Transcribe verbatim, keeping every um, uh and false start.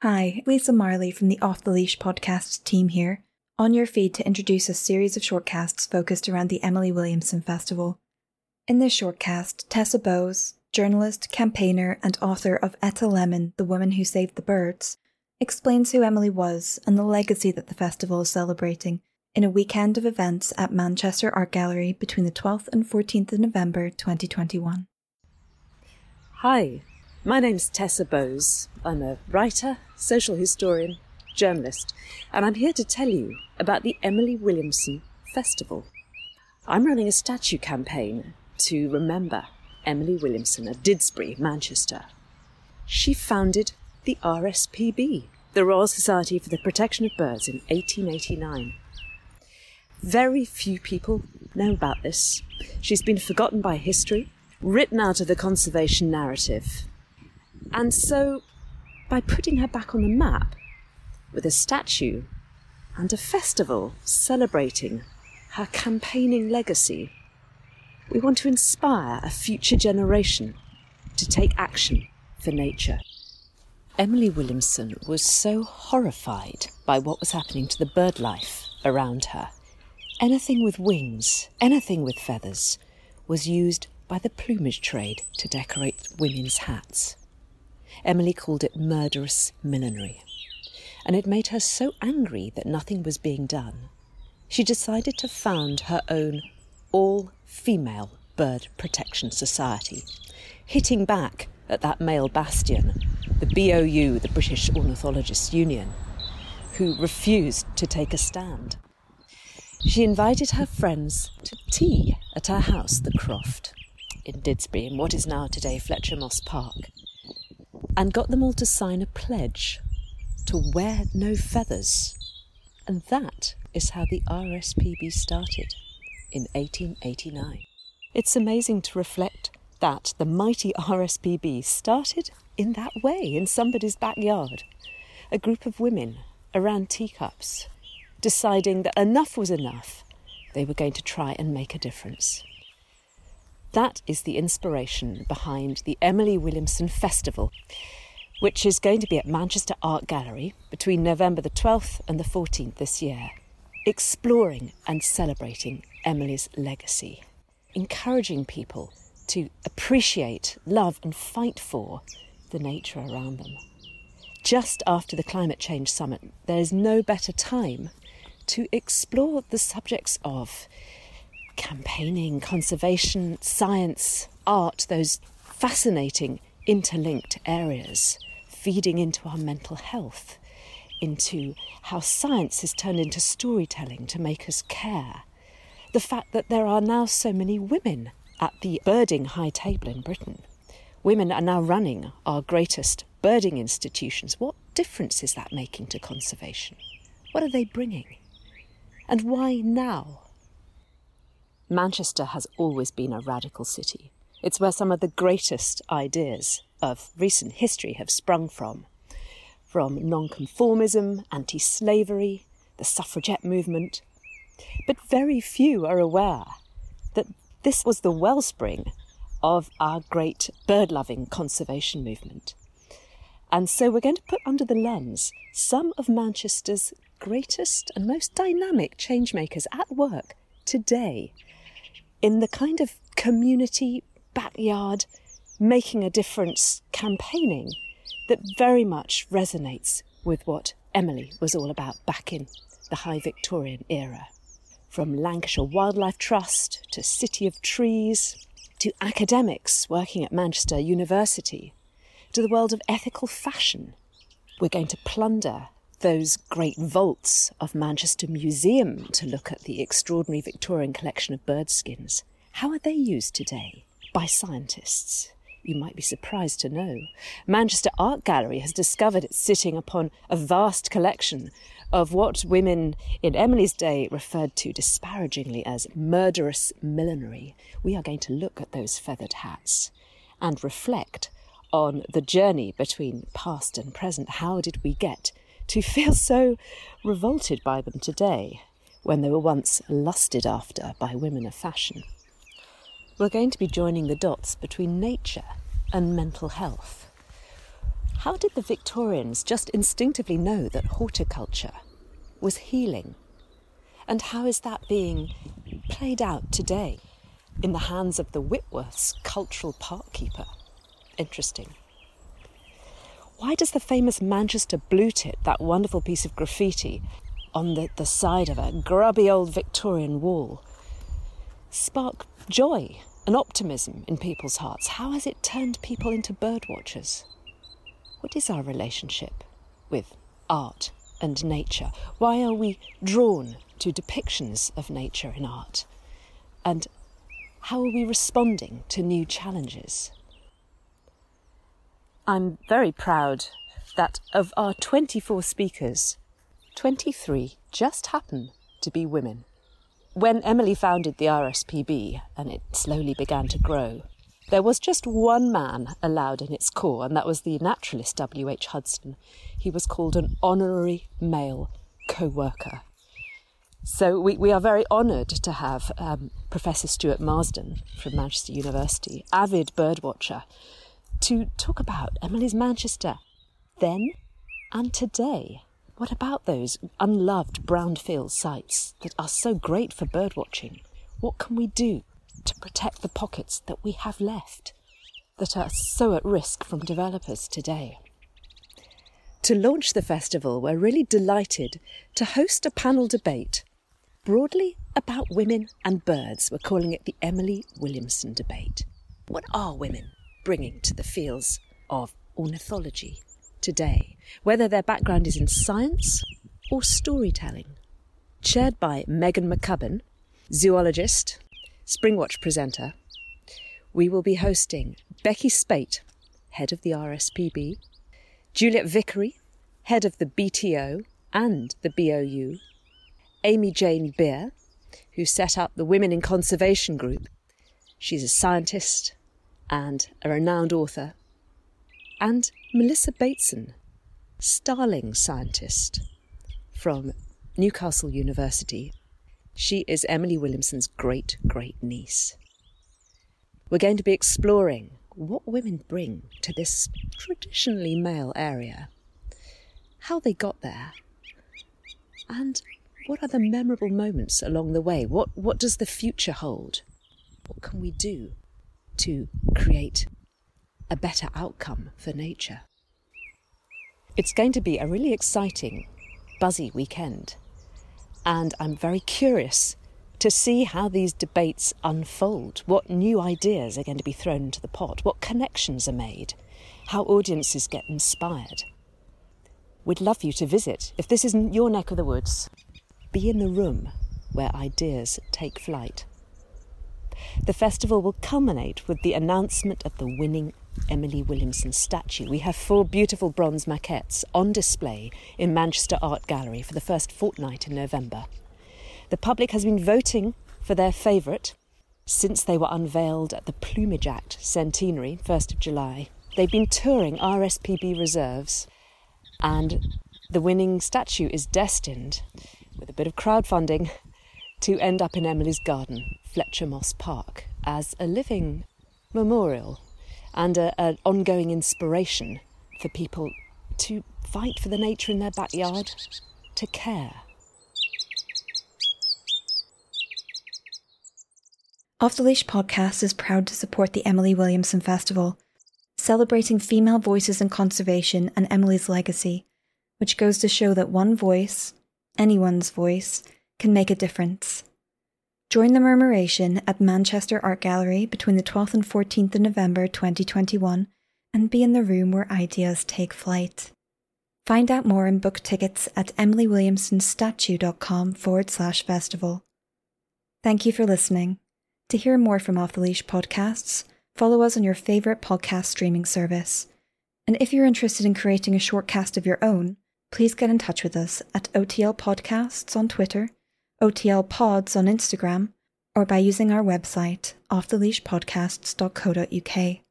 Hi, Lisa Marley from the Off the Leash podcast team here, on your feed to introduce a series of shortcasts focused around the Emily Williamson Festival. In this shortcast, Tessa Bowes, journalist, campaigner and author of Etta Lemon, The Woman Who Saved the Birds, explains who Emily was and the legacy that the festival is celebrating in a weekend of events at Manchester Art Gallery between the twelfth and fourteenth of November twenty twenty-one. Hi, my name's Tessa Bowes. I'm a writer, social historian, journalist, and I'm here to tell you about the Emily Williamson Festival. I'm running a statue campaign to remember Emily Williamson at Didsbury, Manchester. She founded the R S P B, the Royal Society for the Protection of Birds, in eighteen eighty-nine. Very few people know about this. She's been forgotten by history, written out of the conservation narrative. And so, by putting her back on the map with a statue and a festival celebrating her campaigning legacy, we want to inspire a future generation to take action for nature. Emily Williamson was so horrified by what was happening to the bird life around her. Anything with wings, anything with feathers, was used by the plumage trade to decorate women's hats. Emily called it murderous millinery, and it made her so angry that nothing was being done. She decided to found her own all-female bird protection society, hitting back at that male bastion, the B O U, the British Ornithologists' Union, who refused to take a stand. She invited her friends to tea at her house, the Croft, in Didsbury, in what is now today Fletcher Moss Park, and got them all to sign a pledge to wear no feathers. And that is how the R S P B started in eighteen eighty-nine. It's amazing to reflect that the mighty R S P B started in that way, in somebody's backyard. A group of women around teacups, deciding that enough was enough. They were going to try and make a difference. That is the inspiration behind the Emily Williamson Festival, which is going to be at Manchester Art Gallery between November the twelfth and the fourteenth this year, exploring and celebrating Emily's legacy, encouraging people to appreciate, love and fight for the nature around them. Just after the Climate Change Summit, there is no better time to explore the subjects of campaigning, conservation, science, art, those fascinating interlinked areas feeding into our mental health, into how science is turned into storytelling to make us care. The fact that there are now so many women at the birding high table in Britain. Women are now running our greatest birding institutions. What difference is that making to conservation? What are they bringing? And why now? Manchester has always been a radical city. It's where some of the greatest ideas of recent history have sprung from. From nonconformism, anti-slavery, the suffragette movement. But very few are aware that this was the wellspring of our great bird-loving conservation movement. And so we're going to put under the lens some of Manchester's greatest and most dynamic changemakers at work today in the kind of community, backyard, making a difference campaigning that very much resonates with what Emily was all about back in the High Victorian era. From Lancashire Wildlife Trust to City of Trees to academics working at Manchester University to the world of ethical fashion. We're going to plunder those great vaults of Manchester Museum to look at the extraordinary Victorian collection of bird skins. How are they used today? By scientists. You might be surprised to know. Manchester Art Gallery has discovered it's sitting upon a vast collection of what women in Emily's day referred to disparagingly as murderous millinery. We are going to look at those feathered hats and reflect on the journey between past and present. How did we get to feel so revolted by them today when they were once lusted after by women of fashion? We're going to be joining the dots between nature and mental health. How did the Victorians just instinctively know that horticulture was healing? And how is that being played out today in the hands of the Whitworths' cultural parkkeeper? Interesting. Why does the famous Manchester Blue Tit, that wonderful piece of graffiti on the, the side of a grubby old Victorian wall, spark joy and optimism in people's hearts? How has it turned people into birdwatchers? What is our relationship with art and nature? Why are we drawn to depictions of nature in art? And how are we responding to new challenges? I'm very proud that of our twenty-four speakers, twenty-three just happen to be women. When Emily founded the R S P B and it slowly began to grow, there was just one man allowed in its core, and that was the naturalist W H Hudson. He was called an honorary male co-worker. So we, we are very honoured to have um, Professor Stuart Marsden from Manchester University, avid birdwatcher, to talk about Emily's Manchester then and today. What about those unloved brownfield sites that are so great for birdwatching? What can we do to protect the pockets that we have left that are so at risk from developers today? To launch the festival, we're really delighted to host a panel debate broadly about women and birds. We're calling it the Emily Williamson debate. What are women bringing to the fields of ornithology today, whether their background is in science or storytelling? Chaired by Megan McCubbin, zoologist, Springwatch presenter, we will be hosting Becky Spate, head of the R S P B, Juliet Vickery, head of the B T O and the B O U, Amy Jane Beer, who set up the Women in Conservation group. She's a scientist and a renowned author, and Melissa Bateson, starling scientist from Newcastle University. She is Emily Williamson's great-great-niece. We're going to be exploring what women bring to this traditionally male area, how they got there, and what are the memorable moments along the way? What, what does the future hold? What can we do to create a better outcome for nature? It's going to be a really exciting, buzzy weekend, and I'm very curious to see how these debates unfold, what new ideas are going to be thrown into the pot, what connections are made, how audiences get inspired. We'd love you to visit. If this isn't your neck of the woods, be in the room where ideas take flight. The festival will culminate with the announcement of the winning Emily Williamson statue. We have four beautiful bronze maquettes on display in Manchester Art Gallery for the first fortnight in November. The public has been voting for their favourite since they were unveiled at the Plumage Act centenary, first of July. They've been touring R S P B reserves, and the winning statue is destined, with a bit of crowdfunding, to end up in Emily's garden, Fletcher Moss Park, as a living memorial and an ongoing inspiration for people to fight for the nature in their backyard, to care. Off the Leash podcast is proud to support the Emily Williamson Festival, celebrating female voices in conservation and Emily's legacy, which goes to show that one voice, anyone's voice, can make a difference. Join the Murmuration at Manchester Art Gallery between the twelfth and fourteenth of November twenty twenty-one and be in the room where ideas take flight. Find out more and book tickets at emilywilliamsonstatue.com forward slash festival. Thank you for listening. To hear more from Off the Leash podcasts, follow us on your favourite podcast streaming service. And if you're interested in creating a shortcast of your own, please get in touch with us at O T L Podcasts on Twitter, O T L Pods on Instagram, or by using our website, off the leash podcasts dot co dot uk.